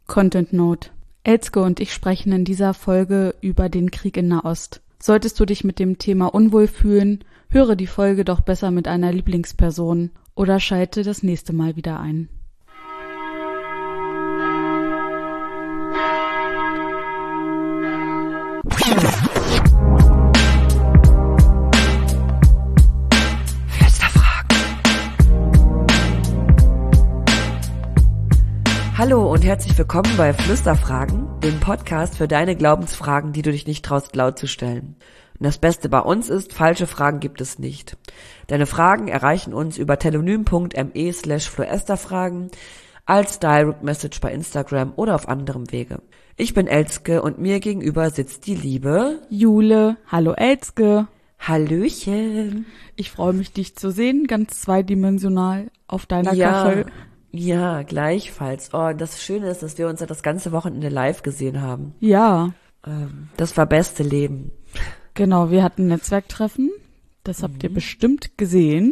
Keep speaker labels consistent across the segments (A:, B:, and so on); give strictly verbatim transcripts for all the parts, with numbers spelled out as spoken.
A: Content Note. Elske und ich sprechen in dieser Folge über den Krieg in Nahost. Solltest du dich mit dem Thema unwohl fühlen, höre die Folge doch besser mit einer Lieblingsperson oder schalte das nächste Mal wieder ein.
B: Hallo und herzlich willkommen bei Flüsterfragen, dem Podcast für deine Glaubensfragen, die du dich nicht traust laut zu stellen. Und das Beste bei uns ist, falsche Fragen gibt es nicht. Deine Fragen erreichen uns über telonym.me slash fluesterfragen, als Direct Message bei Instagram oder auf anderem Wege. Ich bin Elske und mir gegenüber sitzt die liebe
A: Jule. Hallo Elske.
B: Hallöchen.
A: Ich freue mich, dich zu sehen, ganz zweidimensional auf deiner
B: Ja.
A: Kachel.
B: Ja, gleichfalls. Oh, das Schöne ist, dass wir uns ja das ganze Wochenende live gesehen haben.
A: Ja.
B: Ähm, das war beste Leben.
A: Genau, wir hatten Netzwerktreffen. Das habt ihr bestimmt gesehen.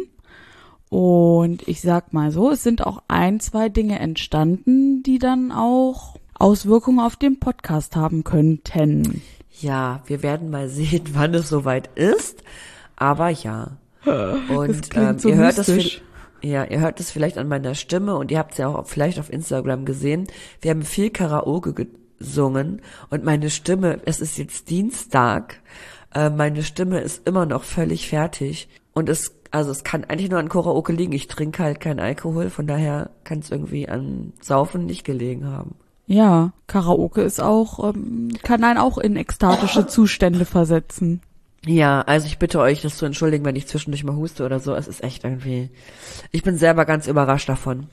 A: Und ich sag mal so, es sind auch ein, zwei Dinge entstanden, die dann auch Auswirkungen auf den Podcast haben könnten.
B: Ja, wir werden mal sehen, wann es soweit ist. Aber ja. Und
A: Das klingt
B: ähm,
A: so
B: ihr hört es
A: mystisch.
B: Ja, ihr hört es vielleicht an meiner Stimme und ihr habt es ja auch vielleicht auf Instagram gesehen. Wir haben viel Karaoke gesungen und meine Stimme, es ist jetzt Dienstag, äh, meine Stimme ist immer noch völlig fertig und es, also es kann eigentlich nur an Karaoke liegen. Ich trinke halt keinen Alkohol, von daher kann es irgendwie an Saufen nicht gelegen haben.
A: Ja, Karaoke ist auch, ähm, kann einen auch in ekstatische Zustände versetzen.
B: Ja, also ich bitte euch, das zu entschuldigen, wenn ich zwischendurch mal huste oder so. Es ist echt irgendwie, ich bin selber ganz überrascht davon,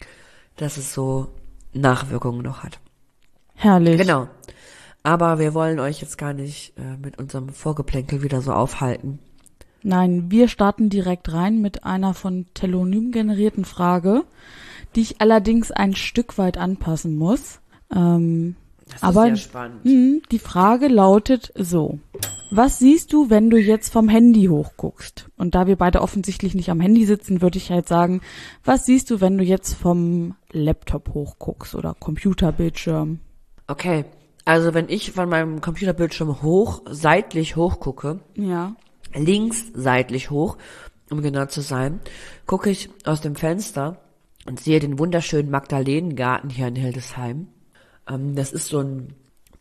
B: dass es so Nachwirkungen noch hat.
A: Herrlich.
B: Genau. Aber wir wollen euch jetzt gar nicht äh, mit unserem Vorgeplänkel wieder so aufhalten.
A: Nein, wir starten direkt rein mit einer von Telonym generierten Frage, die ich allerdings ein Stück weit anpassen muss. Ähm,
B: Das
A: aber
B: ist sehr spannend.
A: mh, die Frage lautet so. Was siehst du, wenn du jetzt vom Handy hochguckst? Und da wir beide offensichtlich nicht am Handy sitzen, würde ich halt sagen, was siehst du, wenn du jetzt vom Laptop hochguckst oder Computerbildschirm?
B: Okay, also wenn ich von meinem Computerbildschirm hoch, seitlich hochgucke,
A: Ja.
B: links seitlich hoch, um genau zu sein, gucke ich aus dem Fenster und sehe den wunderschönen Magdalenengarten hier in Hildesheim. Ähm, das ist so ein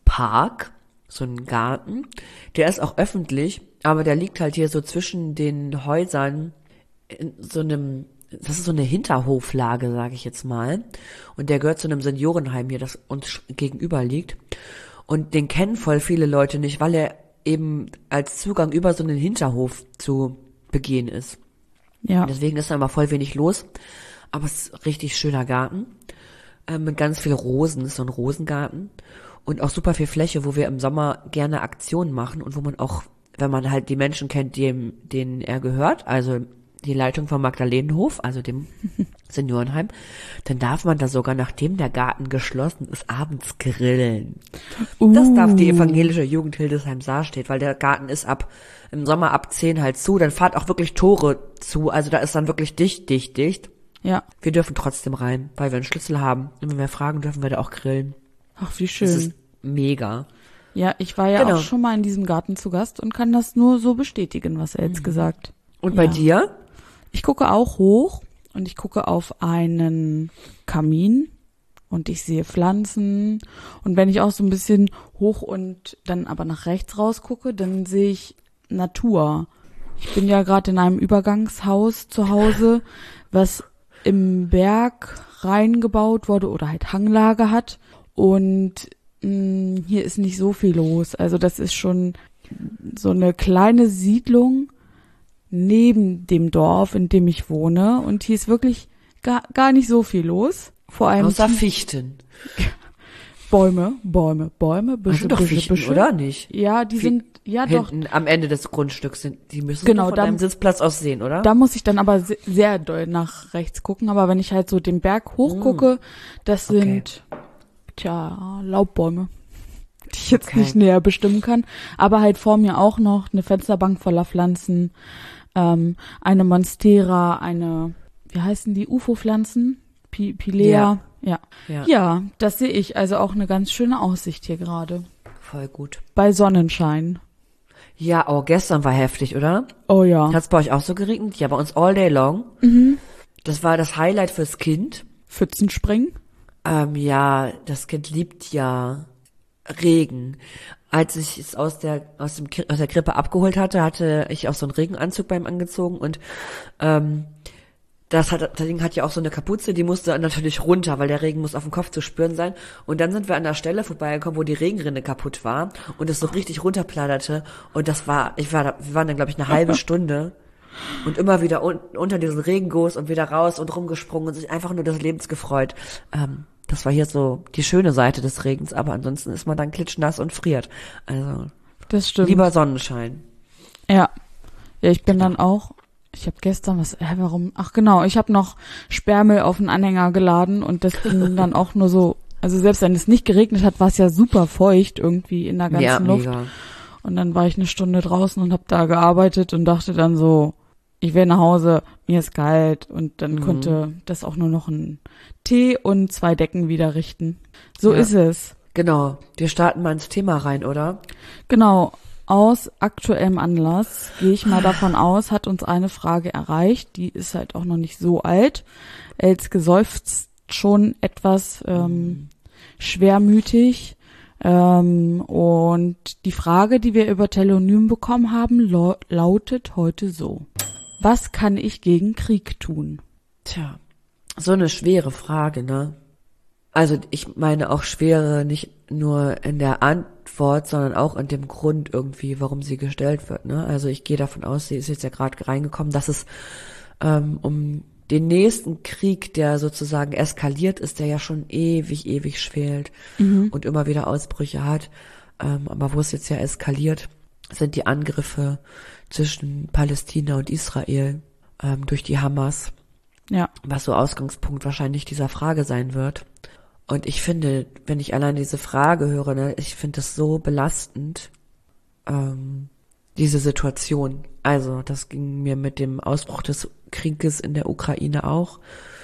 B: Park, so ein Garten. Der ist auch öffentlich, aber der liegt halt hier so zwischen den Häusern in so einem, das ist so eine Hinterhoflage, sage ich jetzt mal. Und der gehört zu einem Seniorenheim hier, das uns gegenüber liegt. Und den kennen voll viele Leute nicht, weil er eben als Zugang über so einen Hinterhof zu begehen ist.
A: Ja.
B: Deswegen ist da immer voll wenig los. Aber es ist ein richtig schöner Garten. Äh, mit ganz viel Rosen, ist so ein Rosengarten. Und auch super viel Fläche, wo wir im Sommer gerne Aktionen machen und wo man auch, wenn man halt die Menschen kennt, dem, denen er gehört, also die Leitung vom Magdalenenhof, also dem Seniorenheim, dann darf man da sogar, nachdem der Garten geschlossen ist, abends grillen.
A: Uh.
B: Das darf die evangelische Jugend Hildesheim-Saar steht, weil der Garten ist ab, im Sommer ab zehn halt zu, dann fahrt auch wirklich Tore zu, also da ist dann wirklich dicht, dicht, dicht.
A: Ja.
B: Wir dürfen trotzdem rein, weil wir einen Schlüssel haben. Und wenn wir fragen, dürfen wir da auch grillen.
A: Ach, wie schön.
B: Das ist mega.
A: Ja, ich war ja
B: Genau.
A: auch schon mal in diesem Garten zu Gast und kann das nur so bestätigen, was er jetzt gesagt.
B: Und bei
A: Ja.
B: dir?
A: Ich gucke auch hoch und ich gucke auf einen Kamin und ich sehe Pflanzen. Und wenn ich auch so ein bisschen hoch und dann aber nach rechts rausgucke, dann sehe ich Natur. Ich bin ja gerade in einem Übergangshaus zu Hause, was im Berg reingebaut wurde oder halt Hanglage hat. Und mh, hier ist nicht so viel los. Also das ist schon so eine kleine Siedlung neben dem Dorf, in dem ich wohne. Und hier ist wirklich gar, gar nicht so viel los. Vor allem
B: Außer Fichten.
A: Bäume, Bäume, Bäume,
B: Das
A: Büsche,
B: sind doch
A: Büsche,
B: Fichten,
A: Büsche.
B: oder nicht?
A: Ja, die
B: Fi-
A: sind, ja doch.
B: Hinten am Ende des Grundstücks sind, die müssen
A: Genau,
B: doch von
A: da-
B: deinem Sitzplatz aus sehen, oder?
A: Da muss ich dann aber se- sehr doll nach rechts gucken. Aber wenn ich halt so den Berg hochgucke, das
B: Okay.
A: sind, tja, Laubbäume, die ich jetzt
B: Okay.
A: nicht näher bestimmen kann. Aber halt vor mir auch noch eine Fensterbank voller Pflanzen, ähm, eine Monstera, eine, wie heißen die, U F O-Pflanzen? Pi- Pilea.
B: Ja.
A: Ja.
B: Ja.
A: Ja, das sehe ich. Also auch eine ganz schöne Aussicht hier gerade.
B: Voll gut.
A: Bei Sonnenschein.
B: Ja, oh, gestern war heftig, oder?
A: Oh ja.
B: Hat's bei euch auch so geregnet? Ja, bei uns all day long.
A: Mhm.
B: Das war das Highlight fürs Kind.
A: Pfützenspringen.
B: Ähm, ja, das Kind liebt ja Regen. Als ich es aus der aus dem Ki- aus der Krippe abgeholt hatte, hatte ich auch so einen Regenanzug beim angezogen und ähm, das hat, das Ding hat ja auch so eine Kapuze, die musste natürlich runter, weil der Regen muss auf dem Kopf zu spüren sein. Und dann sind wir an der Stelle vorbeigekommen, wo die Regenrinne kaputt war und es so richtig runterplatterte. Und das war, ich war, da, wir waren dann glaube ich eine halbe Stunde und immer wieder un, unter diesen Regenguss und wieder raus und rumgesprungen und sich einfach nur des Lebens gefreut. Ähm, das war hier so die schöne Seite des Regens, aber ansonsten ist man dann klitschnass und friert. Also
A: Das stimmt.
B: lieber Sonnenschein.
A: Ja. Ja, ich bin dann auch, ich habe gestern was, hä, warum? Ach genau, ich habe noch Sperrmüll auf den Anhänger geladen und das ging dann auch nur so, also selbst wenn es nicht geregnet hat, war es ja super feucht irgendwie in der ganzen
B: Ja,
A: Luft.
B: mega.
A: Und dann war ich eine Stunde draußen und habe da gearbeitet und dachte dann so, ich will nach Hause, mir ist kalt und dann
B: Mhm.
A: konnte das auch nur noch ein Tee und zwei Decken wieder richten. So
B: Ja.
A: ist es.
B: Genau. Wir starten mal ins Thema rein, oder?
A: Genau. Aus aktuellem Anlass gehe ich mal davon aus, hat uns eine Frage erreicht, die ist halt auch noch nicht so alt. Elske seufzt schon etwas ähm, schwermütig. Ähm, und die Frage, die wir über Telonym bekommen haben, lo- lautet heute so. Was kann ich gegen Krieg tun?
B: Tja, so eine schwere Frage, ne? Also ich meine auch schwere nicht nur in der Antwort, sondern auch in dem Grund irgendwie, warum sie gestellt wird, ne? Also ich gehe davon aus, sie ist jetzt ja gerade reingekommen, dass es ähm, um den nächsten Krieg, der sozusagen eskaliert ist, der ja schon ewig, ewig schwelt
A: Mhm.
B: und immer wieder Ausbrüche hat, ähm, aber wo es jetzt ja eskaliert, sind die Angriffe zwischen Palästina und Israel ähm, durch die Hamas,
A: Ja,
B: was so Ausgangspunkt wahrscheinlich dieser Frage sein wird. Und ich finde, wenn ich allein diese Frage höre, ne, ich finde das so belastend, ähm, diese Situation. Also, das ging mir mit dem Ausbruch des Krieges in der Ukraine auch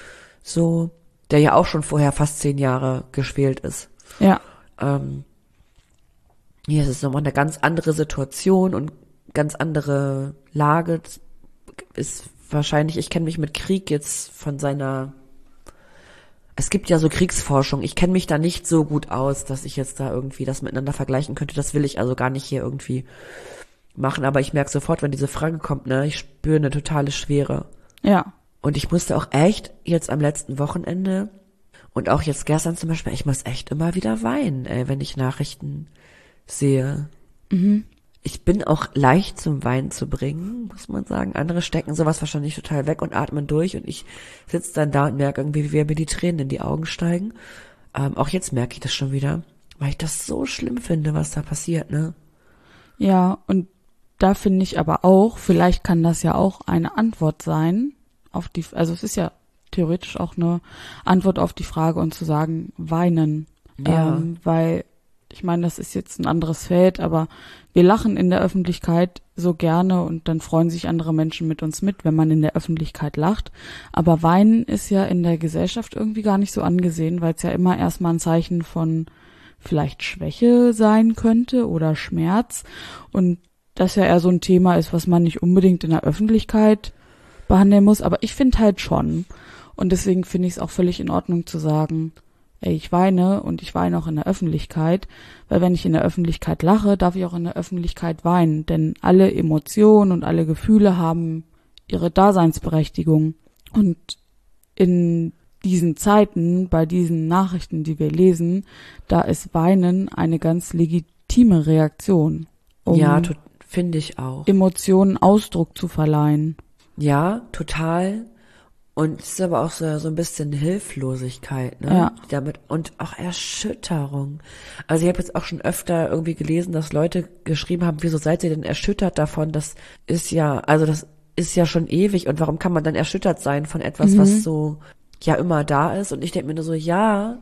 B: so, der ja auch schon vorher fast zehn Jahre geschwelt ist.
A: ja,
B: Ähm, hier ist es nochmal eine ganz andere Situation und ganz andere Lage. Das ist wahrscheinlich, ich kenne mich mit Krieg jetzt von seiner, es gibt ja so Kriegsforschung, ich kenne mich da nicht so gut aus, dass ich jetzt da irgendwie das miteinander vergleichen könnte. Das will ich also gar nicht hier irgendwie machen, aber ich merke sofort, wenn diese Frage kommt, ne, ich spüre eine totale Schwere.
A: ja,
B: Und ich musste auch echt jetzt am letzten Wochenende und auch jetzt gestern zum Beispiel, ich muss echt immer wieder weinen, ey, wenn ich Nachrichten sehe.
A: mhm.
B: Ich bin auch leicht zum Weinen zu bringen, muss man sagen. Andere stecken sowas wahrscheinlich total weg und atmen durch und ich sitze dann da und merke irgendwie, wie mir die Tränen in die Augen steigen. Ähm, auch jetzt merke ich das schon wieder, weil ich das so schlimm finde, was da passiert, ne?
A: Ja, und da finde ich aber auch, vielleicht kann das ja auch eine Antwort sein auf die, also es ist ja theoretisch auch eine Antwort auf die Frage und zu sagen, weinen.
B: Ja.
A: Ähm, weil, ich meine, das ist jetzt ein anderes Feld, aber wir lachen in der Öffentlichkeit so gerne und dann freuen sich andere Menschen mit uns mit, wenn man in der Öffentlichkeit lacht. Aber Weinen ist ja in der Gesellschaft irgendwie gar nicht so angesehen, weil es ja immer erstmal ein Zeichen von vielleicht Schwäche sein könnte oder Schmerz und das ja eher so ein Thema ist, was man nicht unbedingt in der Öffentlichkeit behandeln muss, aber ich finde halt schon. Und deswegen finde ich es auch völlig in Ordnung zu sagen, ey, ich weine und ich weine auch in der Öffentlichkeit, weil wenn ich in der Öffentlichkeit lache, darf ich auch in der Öffentlichkeit weinen, denn alle Emotionen und alle Gefühle haben ihre Daseinsberechtigung. Und in diesen Zeiten, bei diesen Nachrichten, die wir lesen, da ist Weinen eine ganz legitime Reaktion, um
B: Ja, to- finde ich auch.
A: Emotionen Ausdruck zu verleihen.
B: Ja, total. Und es ist aber auch so, so ein bisschen Hilflosigkeit, ne?
A: Ja.
B: Damit, und auch Erschütterung. Also ich habe jetzt auch schon öfter irgendwie gelesen, dass Leute geschrieben haben, wieso seid ihr denn erschüttert davon? Das ist ja, also das ist ja schon ewig und warum kann man dann erschüttert sein von etwas,
A: Mhm.
B: was so ja immer da ist? Und ich denke mir nur so, ja,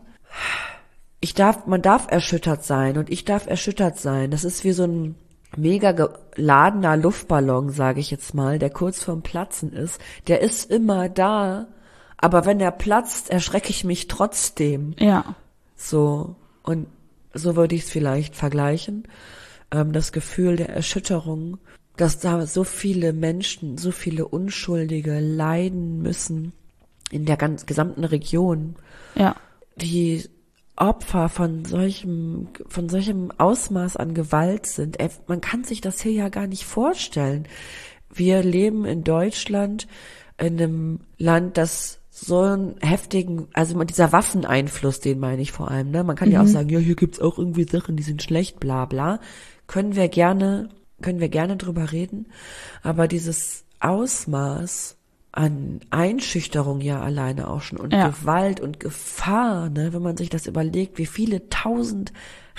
B: ich darf, man darf erschüttert sein und ich darf erschüttert sein. Das ist wie so ein mega geladener Luftballon, sage ich jetzt mal, der kurz vorm Platzen ist. Der ist immer da, aber wenn er platzt, erschrecke ich mich trotzdem.
A: Ja.
B: So, und so würde ich es vielleicht vergleichen. Ähm, das Gefühl der Erschütterung, dass da so viele Menschen, so viele Unschuldige leiden müssen in der ganz gesamten Region.
A: Ja.
B: Die Opfer von solchem, von solchem Ausmaß an Gewalt sind. Man kann sich das hier ja gar nicht vorstellen. Wir leben in Deutschland, in einem Land, das so einen heftigen, also dieser Waffeneinfluss, den meine ich vor allem, ne? Man kann mhm. ja auch sagen, ja, hier gibt's auch irgendwie Sachen, die sind schlecht, bla bla. Können wir gerne, können wir gerne drüber reden. Aber dieses Ausmaß an Einschüchterung ja alleine auch schon und
A: ja.
B: Gewalt und Gefahr, ne, wenn man sich das überlegt, wie viele tausend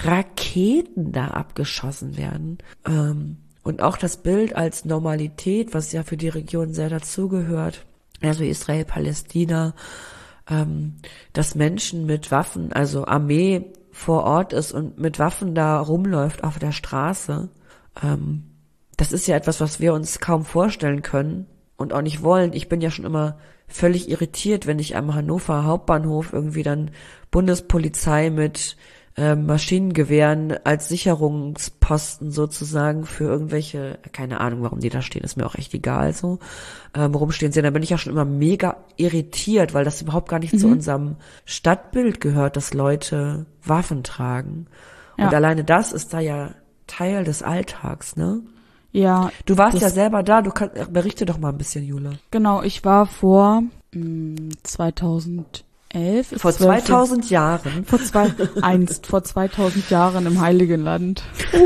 B: Raketen da abgeschossen werden. Ähm, und auch das Bild als Normalität, was ja für die Region sehr dazugehört, also Israel, Palästina, ähm, dass Menschen mit Waffen, also Armee vor Ort ist und mit Waffen da rumläuft auf der Straße. Ähm, das ist ja etwas, was wir uns kaum vorstellen können. Und auch nicht wollen. Ich bin ja schon immer völlig irritiert, wenn ich am Hannover Hauptbahnhof irgendwie dann Bundespolizei mit äh, Maschinengewehren als Sicherungsposten sozusagen für irgendwelche, keine Ahnung, warum die da stehen, ist mir auch echt egal so, ähm, rumstehen sehen. Da bin ich ja schon immer mega irritiert, weil das überhaupt gar nicht mhm. zu unserem Stadtbild gehört, dass Leute Waffen tragen. Ja. Und alleine das ist da ja Teil des Alltags, ne?
A: Ja.
B: Du warst ja selber da, du kannst, berichte doch mal ein bisschen, Jule.
A: Genau, ich war vor mh, zweitausendelf.
B: Vor zweitausend Jahren.
A: Vor zwei, einst, vor zweitausend Jahren im Heiligen Land.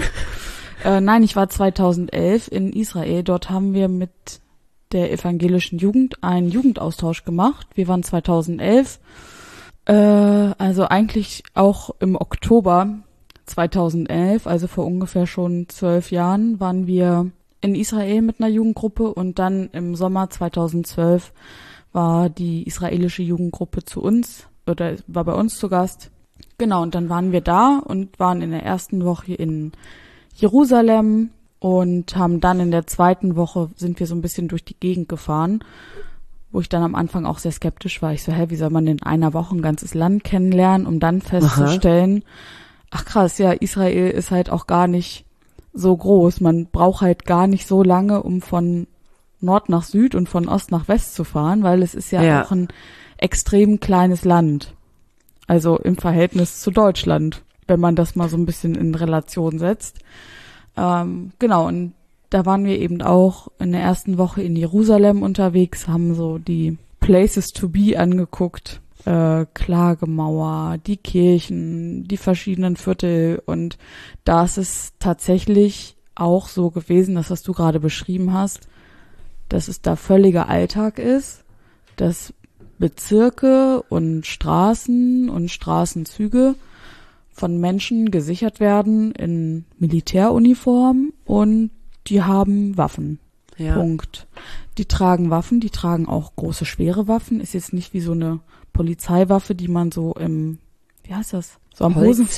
A: äh, nein, ich war zweitausendelf in Israel. Dort haben wir mit der evangelischen Jugend einen Jugendaustausch gemacht. Wir waren zweitausendelf, äh, also eigentlich auch im Oktober zweitausendelf, also vor ungefähr schon zwölf Jahren, waren wir in Israel mit einer Jugendgruppe und dann im Sommer zweitausendzwölf war die israelische Jugendgruppe zu uns oder war bei uns zu Gast. Genau, und dann waren wir da und waren in der ersten Woche in Jerusalem und haben dann in der zweiten Woche sind wir so ein bisschen durch die Gegend gefahren, wo ich dann am Anfang auch sehr skeptisch war. Ich so, hä, wie soll man in einer Woche ein ganzes Land kennenlernen, um dann festzustellen, aha. Ach krass, ja, Israel ist halt auch gar nicht so groß. Man braucht halt gar nicht so lange, um von Nord nach Süd und von Ost nach West zu fahren, weil es ist ja, ja. auch ein extrem kleines Land. Also im Verhältnis zu Deutschland, wenn man das mal so ein bisschen in Relation setzt. Ähm, genau, und da waren wir eben auch in der ersten Woche in Jerusalem unterwegs, haben so die Places to be angeguckt. Äh, Klagemauer, die Kirchen, die verschiedenen Viertel und da ist es tatsächlich auch so gewesen, das was du gerade beschrieben hast, dass es da völliger Alltag ist, dass Bezirke und Straßen und Straßenzüge von Menschen gesichert werden in Militäruniform und die haben Waffen. Ja. Punkt. Die tragen Waffen, die tragen auch große, schwere Waffen, ist jetzt nicht wie so eine Polizeiwaffe, die man so im, wie heißt das? So am Hosen,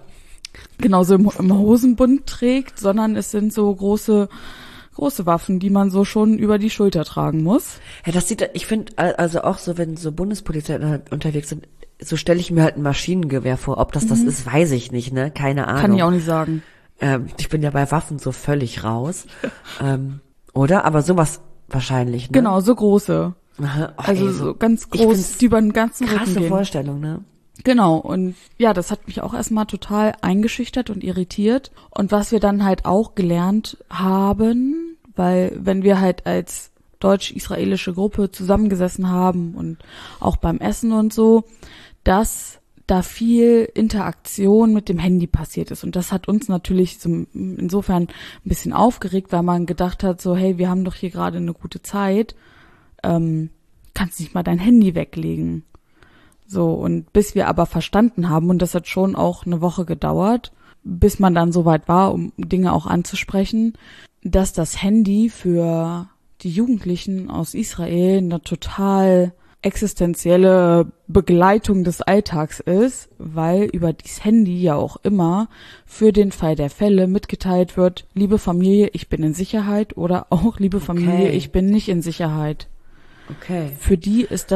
A: genau, so im, im Hosenbund trägt, sondern es sind so große, große Waffen, die man so schon über die Schulter tragen muss.
B: Ja, das sieht, ich finde, also auch so, wenn so Bundespolizei unterwegs sind, so stelle ich mir halt ein Maschinengewehr vor. Ob das mhm. das ist, weiß ich nicht, ne? Keine Ahnung.
A: Kann ich auch nicht sagen.
B: Ähm, ich bin ja bei Waffen so völlig raus. ähm, oder? Aber sowas wahrscheinlich, ne?
A: Genau, so große.
B: Aha, oh,
A: also
B: ey,
A: so ganz groß, die über den ganzen Rücken
B: krasse
A: gehen.
B: Vorstellung, ne?
A: Genau, und ja, das hat mich auch erstmal total eingeschüchtert und irritiert. Und was wir dann halt auch gelernt haben, weil wenn wir halt als deutsch-israelische Gruppe zusammengesessen haben und auch beim Essen und so, dass da viel Interaktion mit dem Handy passiert ist. Und das hat uns natürlich so insofern ein bisschen aufgeregt, weil man gedacht hat, so, hey, wir haben doch hier gerade eine gute Zeit, ähm, kannst nicht mal dein Handy weglegen. So, und bis wir aber verstanden haben, und das hat schon auch eine Woche gedauert, bis man dann soweit war, um Dinge auch anzusprechen, dass das Handy für die Jugendlichen aus Israel eine total existenzielle Begleitung des Alltags ist, weil über dieses Handy ja auch immer für den Fall der Fälle mitgeteilt wird, liebe Familie, ich bin in Sicherheit, oder auch liebe Familie,
B: okay.
A: ich bin nicht in Sicherheit.
B: Okay.
A: Für die ist das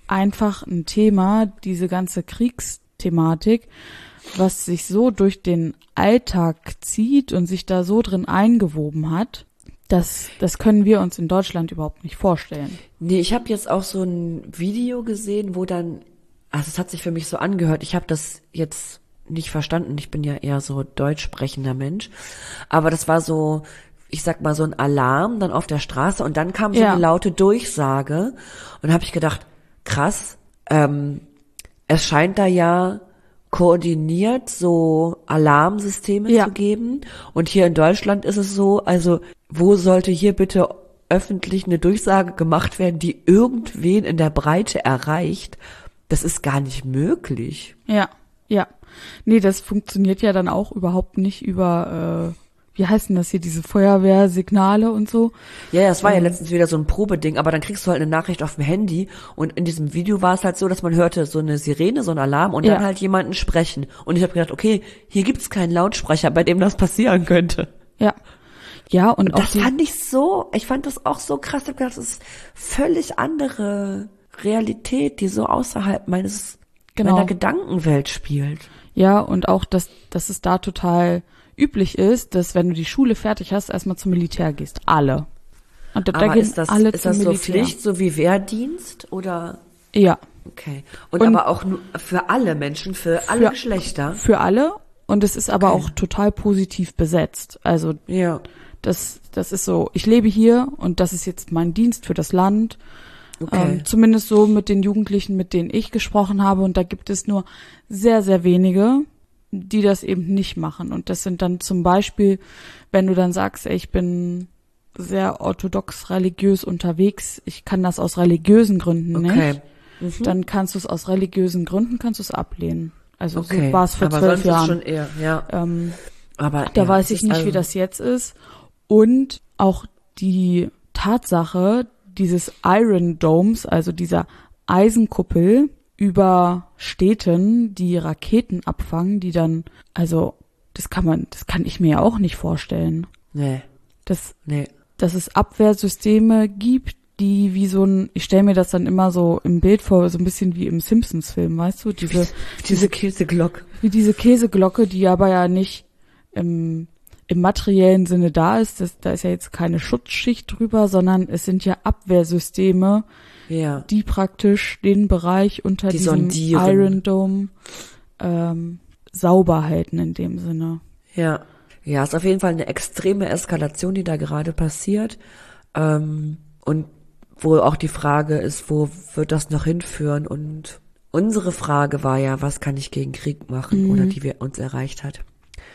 A: einfach ein Thema, diese ganze Kriegsthematik, was sich so durch den Alltag zieht und sich da so drin eingewoben hat, das, das können wir uns in Deutschland überhaupt nicht vorstellen.
B: Nee, ich habe jetzt auch so ein Video gesehen, wo dann, also es hat sich für mich so angehört, ich habe das jetzt nicht verstanden, ich bin ja eher so deutsch sprechender Mensch, aber das war so, ich sag mal, so ein Alarm dann auf der Straße und dann kam so
A: Ja.
B: eine laute Durchsage und habe ich gedacht, krass, ähm, es scheint da ja koordiniert so Alarmsysteme
A: Ja.
B: zu geben und hier in Deutschland ist es so, also wo sollte hier bitte öffentlich eine Durchsage gemacht werden, die irgendwen in der Breite erreicht? Das ist gar nicht möglich.
A: Ja, ja. Nee, das funktioniert ja dann auch überhaupt nicht über, äh, wie heißen das hier, diese Feuerwehrsignale und so.
B: Ja, ja, es war ja
A: Ähm.
B: letztens wieder so ein Probeding, aber dann kriegst du halt eine Nachricht auf dem Handy und in diesem Video war es halt so, dass man hörte so eine Sirene, so ein Alarm und
A: Ja.
B: dann halt jemanden sprechen. Und ich habe gedacht, okay, hier gibt's keinen Lautsprecher, bei dem das passieren könnte.
A: Ja. Ja, und,
B: Und
A: auch
B: das
A: die,
B: fand ich so, ich fand das auch so krass, ich hab gedacht, das ist völlig andere Realität, die so außerhalb meines,
A: Genau.
B: meiner Gedankenwelt spielt.
A: ja, und auch, dass, dass es da total üblich ist, dass wenn du die Schule fertig hast, erstmal zum Militär gehst. Alle. Und da, da
B: Aber
A: gehen
B: ist das,
A: alle
B: ist
A: zum
B: das so
A: Militär.
B: Pflicht, so wie Wehrdienst oder?
A: Ja,
B: Okay. Und,
A: Und-
B: aber auch nur für alle Menschen, für alle
A: Für-
B: Geschlechter.
A: für alle. Und es ist aber
B: Okay.
A: auch total positiv besetzt. Also
B: Ja.
A: das, das ist so, ich lebe hier und das ist jetzt mein Dienst für das Land.
B: Okay.
A: Ähm, zumindest so mit den Jugendlichen, mit denen ich gesprochen habe. Und da gibt es nur sehr, sehr wenige, die das eben nicht machen. Und das sind dann zum Beispiel, wenn du dann sagst, ey, ich bin sehr orthodox religiös unterwegs, ich kann das aus religiösen Gründen
B: Okay.
A: nicht, dann kannst du es aus religiösen Gründen, kannst du es ablehnen. Also
B: Okay.
A: so war es vor
B: aber
A: zwölf
B: sonst
A: Jahren.
B: ist schon eher, ja.
A: Ähm,
B: Aber
A: da
B: ja,
A: weiß
B: es
A: ich
B: ist
A: nicht,
B: also,
A: wie das jetzt ist. Und auch die Tatsache dieses Iron Domes, also dieser Eisenkuppel über Städten, die Raketen abfangen, die dann, also das kann man, das kann ich mir ja auch nicht vorstellen.
B: Nee,
A: Dass,
B: nee.
A: dass es Abwehrsysteme gibt, die wie so ein, ich stelle mir das dann immer so im Bild vor, so ein bisschen wie im Simpsons-Film, weißt du, diese,
B: Diese Käseglocke.
A: wie diese Käseglocke, die aber ja nicht im, im materiellen Sinne da ist. Das, da ist ja jetzt keine Schutzschicht drüber, sondern es sind ja Abwehrsysteme,
B: Ja.
A: die praktisch den Bereich unter
B: Die
A: diesem
B: sondieren.
A: Iron Dome ähm, sauber halten in dem Sinne.
B: Ja. Ja, ist auf jeden Fall eine extreme Eskalation, die da gerade passiert. Ähm, und wo auch die Frage ist, wo wird das noch hinführen? Und unsere Frage war ja, was kann ich gegen Krieg machen,
A: Mhm.
B: oder die wir uns erreicht hat.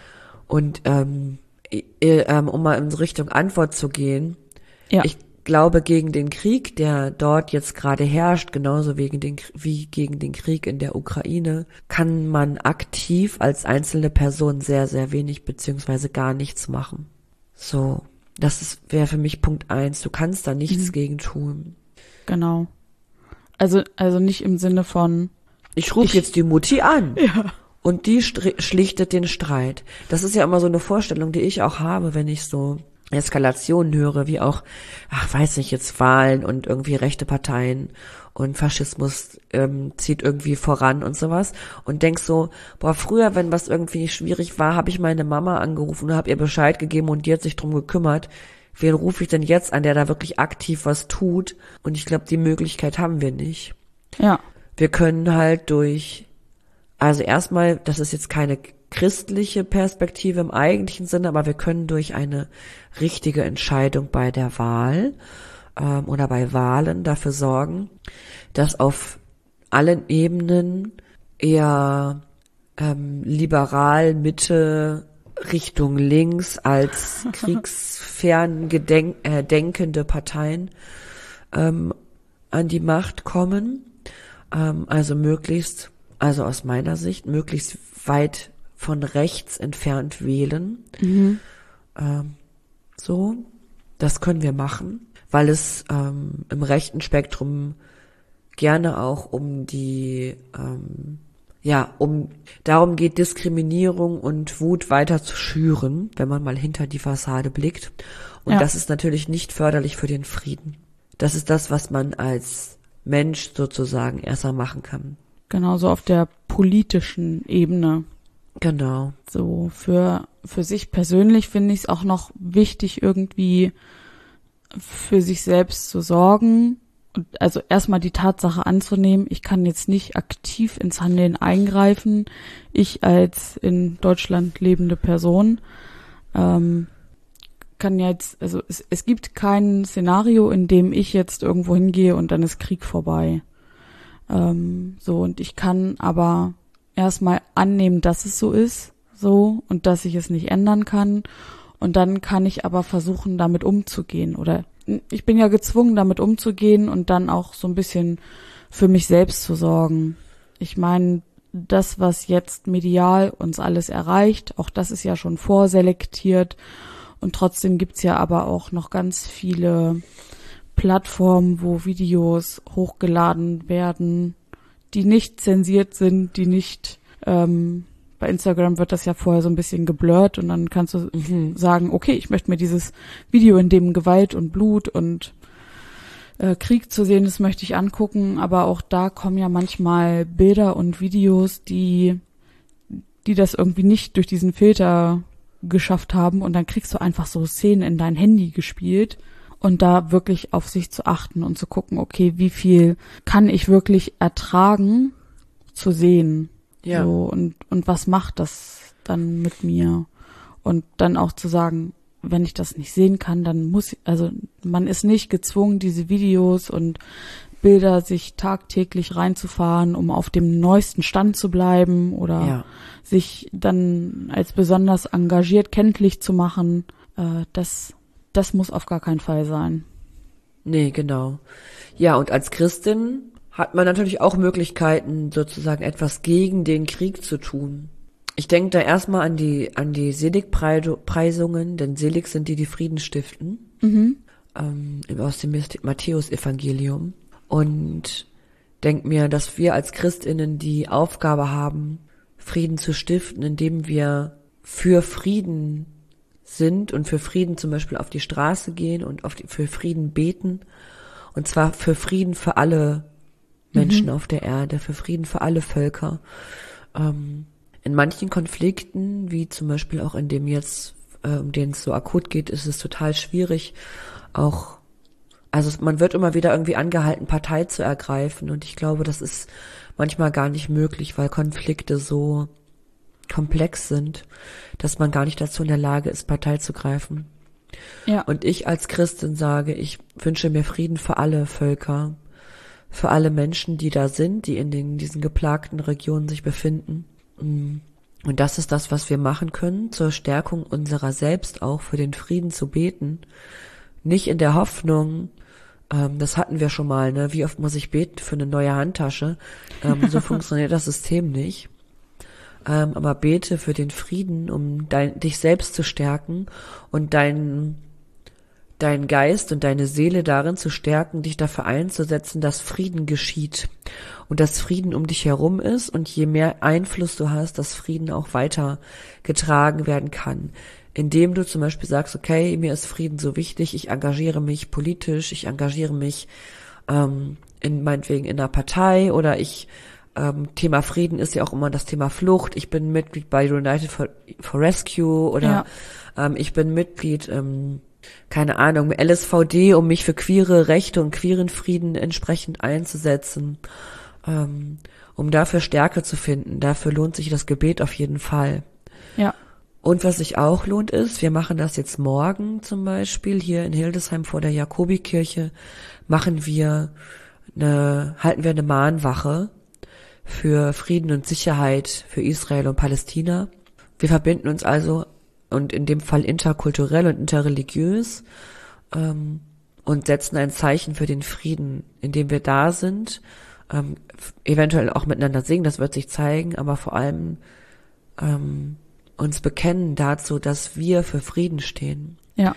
B: Und ähm, äh, ähm, um mal in Richtung Antwort zu gehen,
A: Ja,
B: ich glaube, gegen den Krieg, der dort jetzt gerade herrscht, genauso wegen den, wie gegen den Krieg in der Ukraine, kann man aktiv als einzelne Person sehr, sehr wenig beziehungsweise gar nichts machen. So, das ist wäre für mich Punkt eins. Du kannst da nichts
A: Mhm.
B: gegen tun.
A: genau. Also, also nicht im Sinne von,
B: Ich rufe
A: Ich-
B: jetzt die Mutti an.
A: ja,
B: Und die stri- schlichtet den Streit. Das ist ja immer so eine Vorstellung, die ich auch habe, wenn ich so Eskalationen höre, wie auch, ach, weiß nicht, jetzt Wahlen und irgendwie rechte Parteien und Faschismus ähm, zieht irgendwie voran und sowas. Und denk so, boah, früher, wenn was irgendwie schwierig war, habe ich meine Mama angerufen und habe ihr Bescheid gegeben und die hat sich drum gekümmert. Wen rufe ich denn jetzt an, der da wirklich aktiv was tut? Und ich glaube, die Möglichkeit haben wir nicht.
A: ja,
B: Wir können halt durch, also erstmal, das ist jetzt keine christliche Perspektive im eigentlichen Sinne, aber wir können durch eine richtige Entscheidung bei der Wahl ähm, oder bei Wahlen dafür sorgen, dass auf allen Ebenen eher ähm, liberal Mitte Richtung links als kriegsfern gedenk äh, denkende Parteien ähm, an die Macht kommen. Ähm, also möglichst, also aus meiner Sicht, möglichst weit von rechts entfernt wählen.
A: mhm.
B: Ähm, so, das können wir machen, weil es ähm, im rechten Spektrum gerne auch um die, ähm, ja, um, darum geht, Diskriminierung und Wut weiter zu schüren, wenn man mal hinter die Fassade blickt. Und
A: Ja.
B: das ist natürlich nicht förderlich für den Frieden. Das ist das, was man als Mensch sozusagen erstmal machen kann.
A: Genau, so auf der politischen Ebene.
B: Genau.
A: So für, für sich persönlich finde ich es auch noch wichtig, irgendwie für sich selbst zu sorgen. Und also erstmal die Tatsache anzunehmen, ich kann jetzt nicht aktiv ins Handeln eingreifen. Ich als in Deutschland lebende Person ähm, kann jetzt, also es, es gibt kein Szenario, in dem ich jetzt irgendwo hingehe und dann ist Krieg vorbei. Ähm, so, und ich kann aber erstmal annehmen, dass es so ist, so, und dass ich es nicht ändern kann. Und dann kann ich aber versuchen, damit umzugehen. Oder ich bin ja gezwungen, damit umzugehen und dann auch so ein bisschen für mich selbst zu sorgen. Ich meine, das, was jetzt medial uns alles erreicht, auch das ist ja schon vorselektiert. Und trotzdem gibt's ja aber auch noch ganz viele Plattformen, wo Videos hochgeladen werden, die nicht zensiert sind, die nicht, ähm, bei Instagram wird das ja vorher so ein bisschen geblurrt und dann kannst du mhm. sagen, okay, ich möchte mir dieses Video, in dem Gewalt und Blut und äh, Krieg zu sehen ist, möchte ich angucken, aber auch da kommen ja manchmal Bilder und Videos, die, die das irgendwie nicht durch diesen Filter geschafft haben und dann kriegst du einfach so Szenen in dein Handy gespielt und da wirklich auf sich zu achten und zu gucken, okay, wie viel kann ich wirklich ertragen zu sehen?
B: Ja.
A: So, und, und was macht das dann mit mir? Und dann auch zu sagen, wenn ich das nicht sehen kann, dann muss, also man ist nicht gezwungen, diese Videos und Bilder sich tagtäglich reinzufahren, um auf dem neuesten Stand zu bleiben oder
B: ja.
A: sich dann als besonders engagiert kenntlich zu machen. Äh, das, das muss auf gar keinen Fall sein.
B: Nee, genau. Ja, und als Christin hat man natürlich auch Möglichkeiten, sozusagen etwas gegen den Krieg zu tun. Ich denke da erstmal an die an die Seligpreisungen, denn selig sind die, die Frieden stiften,
A: Mhm.
B: ähm, aus dem Matthäus-Evangelium. Und denke mir, dass wir als Christinnen die Aufgabe haben, Frieden zu stiften, indem wir für Frieden sind und für Frieden zum Beispiel auf die Straße gehen und auf die, für Frieden beten. Und zwar für Frieden für alle Menschen mhm. auf der Erde, für Frieden für alle Völker. Ähm, in manchen Konflikten, wie zum Beispiel auch in dem jetzt, äh, um den es so akut geht, ist es total schwierig, auch, also man wird immer wieder irgendwie angehalten, Partei zu ergreifen und ich glaube, das ist manchmal gar nicht möglich, weil Konflikte so komplex sind, dass man gar nicht dazu in der Lage ist, Partei zu greifen.
A: Ja.
B: Und ich als Christin sage, ich wünsche mir Frieden für alle Völker, für alle Menschen, die da sind, die in den, diesen geplagten Regionen sich befinden. Und das ist das, was wir machen können, zur Stärkung unserer selbst auch, für den Frieden zu beten. Nicht in der Hoffnung, ähm, das hatten wir schon mal, ne? Wie oft muss ich beten für eine neue Handtasche? Ähm, so funktioniert das System nicht. Ähm, aber bete für den Frieden, um dein, dich selbst zu stärken und dein, dein Geist und deine Seele darin zu stärken, dich dafür einzusetzen, dass Frieden geschieht und dass Frieden um dich herum ist und je mehr Einfluss du hast, dass Frieden auch weiter getragen werden kann. Indem du zum Beispiel sagst, okay, mir ist Frieden so wichtig, ich engagiere mich politisch, ich engagiere mich ähm, in meinetwegen in einer Partei oder ich ähm, Thema Frieden ist ja auch immer das Thema Flucht. Ich bin Mitglied bei United for, for Rescue oder
A: Ja.
B: ähm, ich bin Mitglied, ähm, keine Ahnung, L S V D, um mich für queere Rechte und queeren Frieden entsprechend einzusetzen, ähm, um dafür Stärke zu finden. Dafür lohnt sich das Gebet auf jeden Fall.
A: Ja.
B: Und was sich auch lohnt ist, wir machen das jetzt morgen zum Beispiel, hier in Hildesheim vor der Jakobikirche, machen wir eine, halten wir eine Mahnwache für Frieden und Sicherheit für Israel und Palästina. Wir verbinden uns also, und in dem Fall interkulturell und interreligiös, ähm, und setzen ein Zeichen für den Frieden, indem wir da sind, ähm, eventuell auch miteinander singen, das wird sich zeigen, aber vor allem ähm, uns bekennen dazu, dass wir für Frieden stehen.
A: Ja.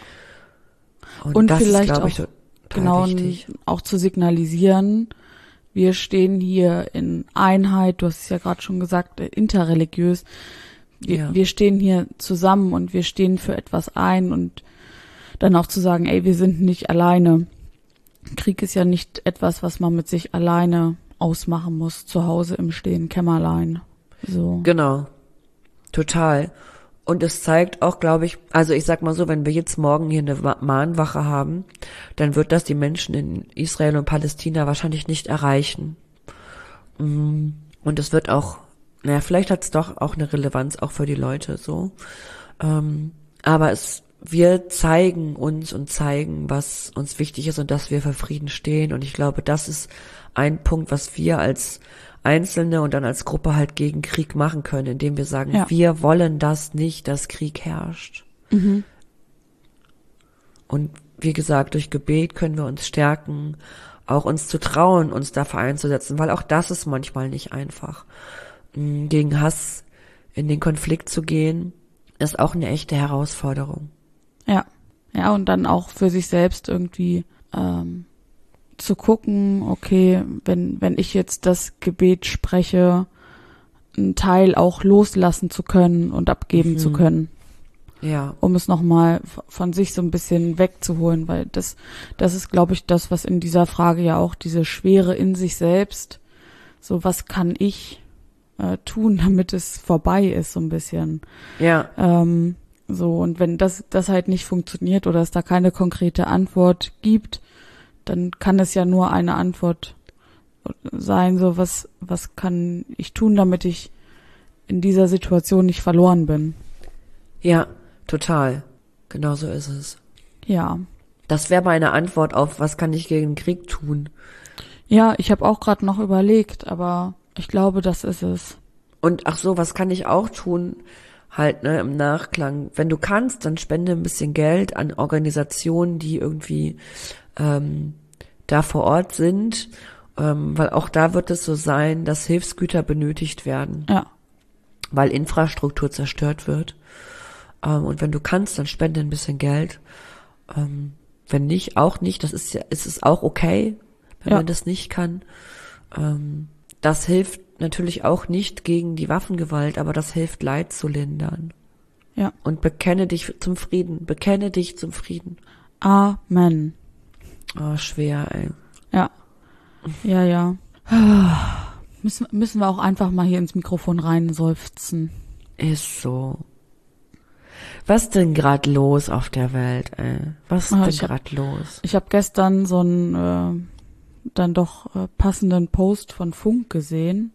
B: Und,
A: Und
B: das
A: vielleicht
B: ist, glaube
A: auch,
B: ich, total
A: genau,
B: wichtig.
A: auch zu signalisieren, wir stehen hier in Einheit, du hast es ja gerade schon gesagt, interreligiös. Wir,
B: Ja.
A: wir stehen hier zusammen und wir stehen für etwas ein und dann auch zu sagen, ey, wir sind nicht alleine. Krieg ist ja nicht etwas, was man mit sich alleine ausmachen muss, zu Hause im stillen Kämmerlein. So.
B: Genau. Total. Und es zeigt auch, glaube ich, also ich sag mal so, wenn wir jetzt morgen hier eine Mahnwache haben, dann wird das die Menschen in Israel und Palästina wahrscheinlich nicht erreichen. Und es wird auch, naja, vielleicht hat es doch auch eine Relevanz auch für die Leute so. Aber es, wir zeigen uns und zeigen, was uns wichtig ist und dass wir für Frieden stehen. Und ich glaube, das ist ein Punkt, was wir als Einzelne und dann als Gruppe halt gegen Krieg machen können, indem wir sagen, ja. wir wollen das nicht, dass Krieg herrscht.
A: Mhm.
B: Und wie gesagt, durch Gebet können wir uns stärken, auch uns zu trauen, uns dafür einzusetzen, weil auch das ist manchmal nicht einfach. Gegen Hass in den Konflikt zu gehen, ist auch eine echte Herausforderung.
A: Ja, ja, und dann auch für sich selbst irgendwie ähm, zu gucken, okay, wenn wenn ich jetzt das Gebet spreche, einen Teil auch loslassen zu können und abgeben mhm. zu können.
B: Ja.
A: Um es nochmal von sich so ein bisschen wegzuholen, weil das das ist, glaube ich, das, was in dieser Frage ja auch diese Schwere in sich selbst, so was kann ich äh, tun, damit es vorbei ist, so ein bisschen.
B: Ja.
A: Ähm, so, und wenn das das halt nicht funktioniert oder es da keine konkrete Antwort gibt, dann kann es ja nur eine Antwort sein, so was, was kann ich tun, damit ich in dieser Situation nicht verloren bin.
B: Ja, total. Genau so ist es.
A: Ja.
B: Das wäre meine Antwort auf, was kann ich gegen den Krieg tun?
A: Ja, ich habe auch gerade noch überlegt, aber ich glaube, das ist es.
B: Und ach so, was kann ich auch tun? Halt, ne, im Nachklang. Wenn du kannst, dann spende ein bisschen Geld an Organisationen, die irgendwie ähm, da vor Ort sind, ähm, weil auch da wird es so sein, dass Hilfsgüter benötigt werden.
A: Ja.
B: Weil Infrastruktur zerstört wird. Ähm, und wenn du kannst, dann spende ein bisschen Geld. Ähm, wenn nicht, auch nicht. Das ist ja, ist es auch okay, wenn
A: ja.
B: man das nicht kann. Ähm, das hilft natürlich auch nicht gegen die Waffengewalt, aber das hilft, Leid zu lindern.
A: Ja.
B: Und bekenne dich zum Frieden. Bekenne dich zum Frieden.
A: Amen.
B: Oh, schwer, ey.
A: Ja. Ja, ja. Müssen, müssen wir auch einfach mal hier ins Mikrofon reinseufzen.
B: Ist so. Was denn grad los auf der Welt, ey? Was ist
A: Ah,
B: denn
A: ich hab-
B: grad los?
A: Ich habe gestern so einen äh, dann doch äh, passenden Post von Funk gesehen.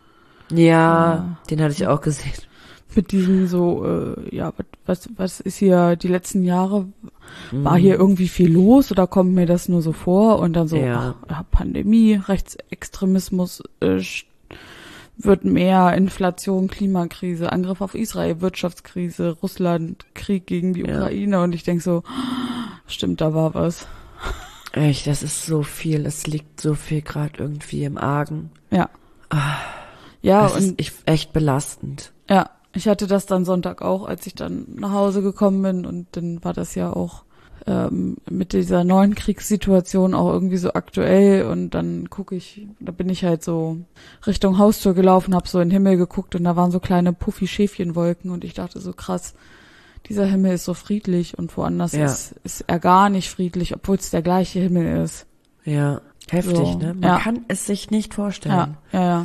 B: Ja, den hatte ich auch gesehen.
A: Mit diesem so, äh, ja, was, was ist hier die letzten Jahre? War
B: Mhm.
A: hier irgendwie viel los oder kommt mir das nur so vor? Und dann so,
B: Ja.
A: ach, ja, Pandemie, Rechtsextremismus äh, sch- wird mehr, Inflation, Klimakrise, Angriff auf Israel, Wirtschaftskrise, Russland, Krieg gegen die
B: Ja.
A: Ukraine. Und ich denk so, stimmt, da war was.
B: Echt, das ist so viel. Es liegt so viel gerade irgendwie im Argen.
A: Ja. Ja,
B: Das
A: und
B: ist echt- echt belastend.
A: ja, ich hatte das dann Sonntag auch, als ich dann nach Hause gekommen bin, und dann war das ja auch ähm, mit dieser neuen Kriegssituation auch irgendwie so aktuell, und dann gucke ich, da bin ich halt so Richtung Haustür gelaufen, hab so in den Himmel geguckt und da waren so kleine Puffy-Schäfchenwolken und ich dachte so krass, dieser Himmel ist so friedlich und woanders
B: Ja.
A: ist, ist er gar nicht friedlich, obwohl es der gleiche Himmel ist.
B: Ja, heftig,
A: So,
B: ne? Man
A: ja.
B: kann es sich nicht
A: Ja,
B: vorstellen.
A: ja, ja.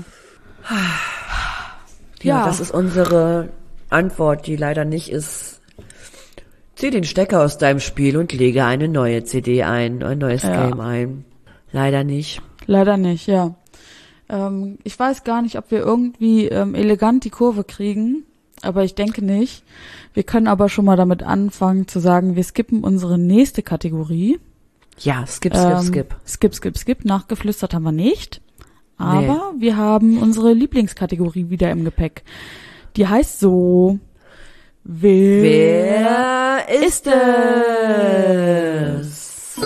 B: Ja,
A: Ja.
B: das ist unsere Antwort, die leider nicht ist. Zieh den Stecker aus deinem Spiel und lege eine neue C D ein, ein neues
A: Ja.
B: Game ein. Leider nicht.
A: Leider nicht, ja. Ähm, ich weiß gar nicht, ob wir irgendwie ähm, elegant die Kurve kriegen, aber ich denke nicht. Wir können aber schon mal damit anfangen zu sagen, wir skippen unsere nächste Kategorie.
B: Ja, skip, skip,
A: Ähm,
B: skip.
A: Skip, skip, skip. Nachgeflüstert haben wir nicht. Aber wir haben unsere Lieblingskategorie wieder im Gepäck. Die heißt so: Wer,
B: Wer ist es?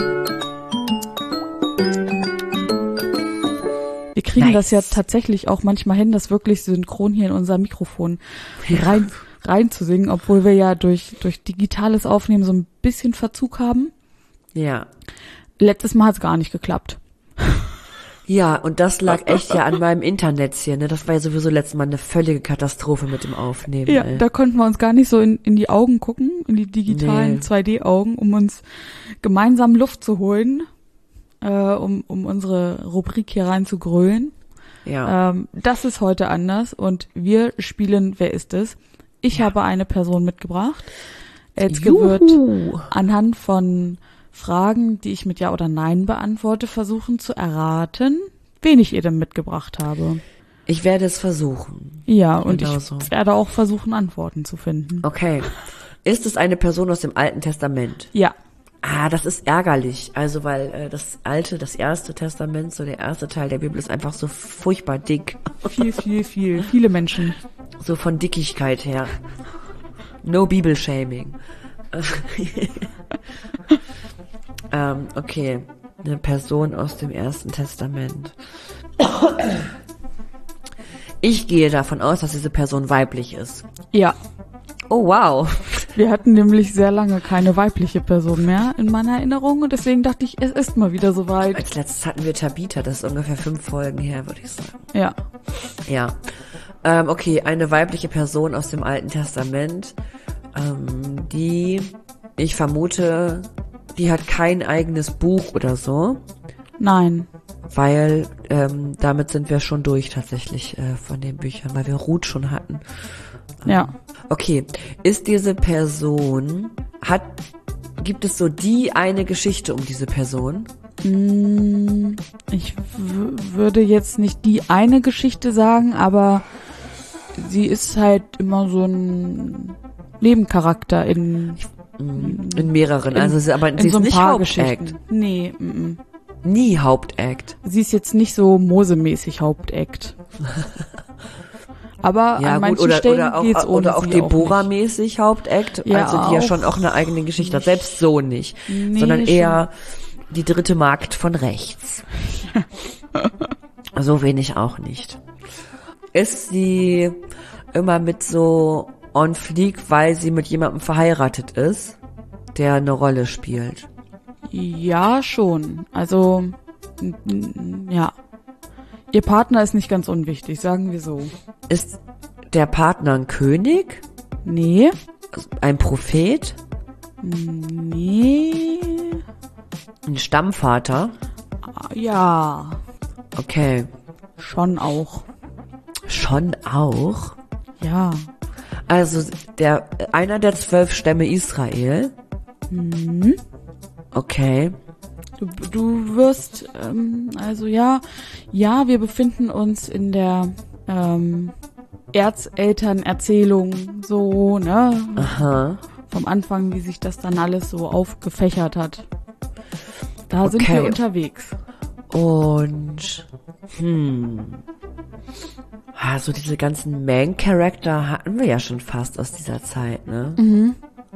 A: Wir kriegen
B: Nice.
A: das ja tatsächlich auch manchmal hin, das wirklich synchron hier in unser Mikrofon rein, reinzusingen, obwohl wir ja durch, durch digitales Aufnehmen so ein bisschen Verzug haben.
B: Ja.
A: Letztes Mal hat's gar nicht geklappt.
B: Ja, und das lag echt ja an meinem Internetchen, ne? Das war ja sowieso letztes Mal eine völlige Katastrophe mit dem Aufnehmen,
A: Ja,
B: ey.
A: da konnten wir uns gar nicht so in, in die Augen gucken, in die digitalen
B: Nee.
A: zwei D Augen, um uns gemeinsam Luft zu holen. äh, um, um unsere Rubrik hier reinzugrölen.
B: Ja.
A: Ähm, das ist heute anders und wir spielen Wer ist es? Ich ja. habe eine Person mitgebracht. Elske
B: Juhu.
A: wird anhand von Fragen, die ich mit Ja oder Nein beantworte, versuchen zu erraten, wen ich ihr denn mitgebracht habe.
B: Ich werde es versuchen.
A: Ja, und
B: genau
A: ich
B: so.
A: werde auch versuchen, Antworten zu finden.
B: Okay. Ist es eine Person aus dem Alten Testament?
A: Ja.
B: Ah, das ist ärgerlich. Also, weil äh, das Alte, das Erste Testament, so der erste Teil der Bibel ist einfach so furchtbar dick.
A: Viel, viel, viel. Viele Menschen.
B: So von Dickigkeit her. No Bibelshaming. ähm, okay. Eine Person aus dem Ersten Testament. Ich gehe davon aus, dass diese Person weiblich ist.
A: Ja.
B: Oh, wow.
A: Wir hatten nämlich sehr lange keine weibliche Person mehr in meiner Erinnerung und deswegen dachte ich, es ist mal wieder soweit.
B: Als letztes hatten wir Tabitha, das ist ungefähr fünf Folgen her, würde ich sagen.
A: Ja.
B: Ja. Ähm, okay, eine weibliche Person aus dem Alten Testament, ähm, die, ich vermute, die hat kein eigenes Buch oder so.
A: Nein.
B: Weil ähm, damit sind wir schon durch tatsächlich äh, von den Büchern, weil wir Ruth schon hatten.
A: Ja.
B: Okay, ist diese Person, hat, gibt es so die eine Geschichte um diese Person?
A: Ich w- würde jetzt nicht die eine Geschichte sagen, aber sie ist halt immer so ein Nebencharakter in
B: In mehreren,
A: in,
B: also sie, aber
A: in
B: sie
A: so
B: ist
A: ein
B: nicht
A: paar
B: Hauptakt.
A: Geschichten. Nee, m -m.
B: Nie Hauptakt.
A: Sie ist jetzt nicht so Mose-mäßig Hauptakt. Aber
B: Ja,
A: an manchen
B: gut, oder,
A: Stellen
B: oder auch,
A: geht's ohne
B: oder auch
A: sie
B: Deborah-mäßig Hauptakt,
A: Ja,
B: also die ja
A: auch
B: schon auch eine eigene Geschichte hat, selbst so nicht,
A: Nee,
B: sondern
A: schon.
B: eher die dritte Magd von rechts. So wenig auch nicht. Ist sie immer mit so on fleek, weil sie mit jemandem verheiratet ist, der eine Rolle spielt?
A: Ja, schon. Also, n- n- ja. Ihr Partner ist nicht ganz unwichtig, sagen wir so.
B: Ist der Partner ein König?
A: Nee,
B: Ein Prophet?
A: nee,
B: Ein Stammvater?
A: ah, ja,
B: Okay.
A: schon auch.
B: Schon auch?
A: Ja,
B: Also der einer der zwölf Stämme Israel.
A: mhm.
B: Okay.
A: Du, du wirst, ähm, also ja, ja, wir befinden uns in der ähm, Erzelternerzählung so, ne?
B: Aha.
A: Vom Anfang, wie sich das dann alles so aufgefächert hat. Da sind
B: Okay.
A: wir unterwegs.
B: Und hm. Also diese ganzen Main-Charakter hatten wir ja schon fast aus dieser Zeit, ne?
A: Mhm.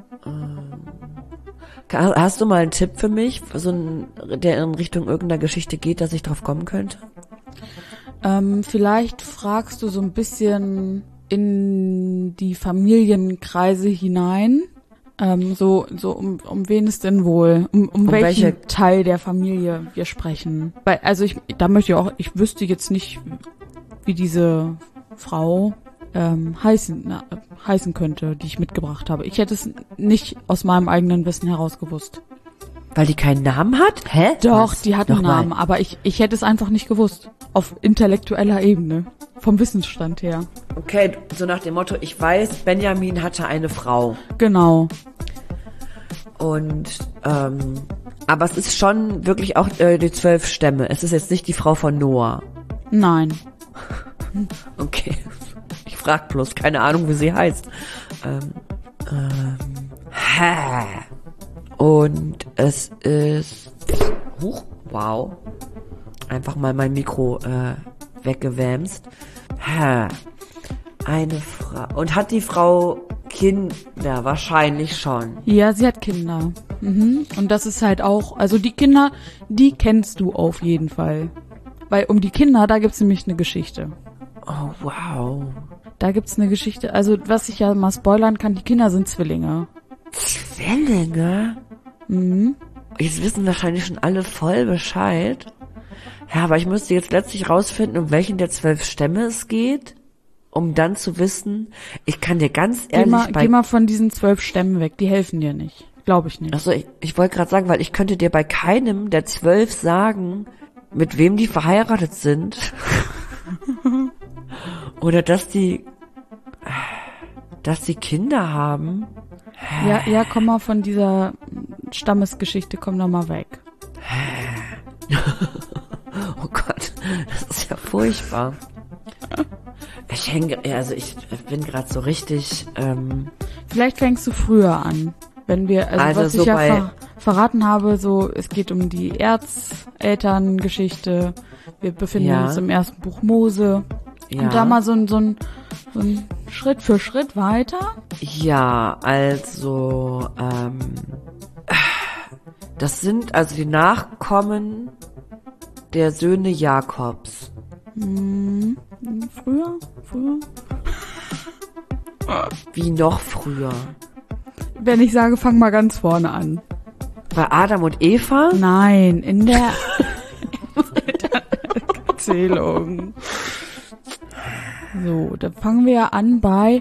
B: Ha- Hast du mal einen Tipp für mich, so ein, der in Richtung irgendeiner Geschichte geht, dass ich drauf kommen könnte?
A: Ähm, vielleicht fragst du so ein bisschen in die Familienkreise hinein. Ähm, so, so um, um wen es denn wohl? Um, um,
B: Um
A: welchen
B: welche-
A: Teil der Familie wir sprechen? Weil, also ich, da möchte ich auch, ich wüsste jetzt nicht, wie diese Frau ähm, heißen, na, heißen könnte, die ich mitgebracht habe. Ich hätte es nicht aus meinem eigenen Wissen heraus gewusst.
B: Weil die keinen Namen hat? Hä?
A: Doch,
B: Was?
A: die hat einen
B: Nochmal.
A: Namen, aber ich, ich hätte es einfach nicht gewusst. Auf intellektueller Ebene. Vom Wissensstand her.
B: Okay, so nach dem Motto, ich weiß, Benjamin hatte eine Frau.
A: Genau.
B: Und, ähm, aber es ist schon wirklich auch äh, die zwölf Stämme. Es ist jetzt nicht die Frau von Noah.
A: Nein.
B: Okay. Ich frag bloß, keine Ahnung, wie sie heißt. Ähm, ähm, hä. Und es ist, huch, wow. Einfach mal mein Mikro äh, weggewämst. Hä. Eine Frau. Und hat die Frau Kinder? Wahrscheinlich schon.
A: Ja, sie hat Kinder. Mhm. Und das ist halt auch, also die Kinder, die kennst du auf jeden Fall. Weil um die Kinder, da gibt's nämlich eine Geschichte.
B: Oh, wow.
A: Da gibt's eine Geschichte, also was ich ja mal spoilern kann, die Kinder sind Zwillinge.
B: Zwillinge?
A: Mhm.
B: Jetzt wissen wahrscheinlich schon alle voll Bescheid. Ja, aber ich müsste jetzt letztlich rausfinden, um welchen der zwölf Stämme es geht, um dann zu wissen, ich kann dir ganz
A: Geh
B: ehrlich
A: mal,
B: bei...
A: geh mal von diesen zwölf Stämmen weg, die helfen dir nicht. glaube ich nicht.
B: Also ich, ich wollte gerade sagen, weil ich könnte dir bei keinem der zwölf sagen, mit wem die verheiratet sind. Oder dass die, dass die Kinder haben.
A: Ja, ja, komm mal von dieser Stammesgeschichte, komm doch mal weg.
B: Oh Gott, das ist ja furchtbar. Ich hänge, also ich bin gerade so richtig. Ähm,
A: Vielleicht fängst du früher an, wenn wir, also,
B: Also
A: was
B: so
A: ich ja
B: bei-
A: ver verraten habe, so es geht um die Erzelterngeschichte. Wir befinden
B: Ja.
A: uns im ersten Buch Mose.
B: ja,
A: Und da mal so ein, so ein, so ein Schritt für Schritt weiter.
B: ja, also ähm, das sind also die Nachkommen der Söhne Jakobs.
A: Hm, früher, früher.
B: Wie noch früher.
A: Wenn ich sage, fang mal ganz vorne an.
B: Bei Adam und Eva?
A: Nein, in der Erzählung. So, dann fangen wir an bei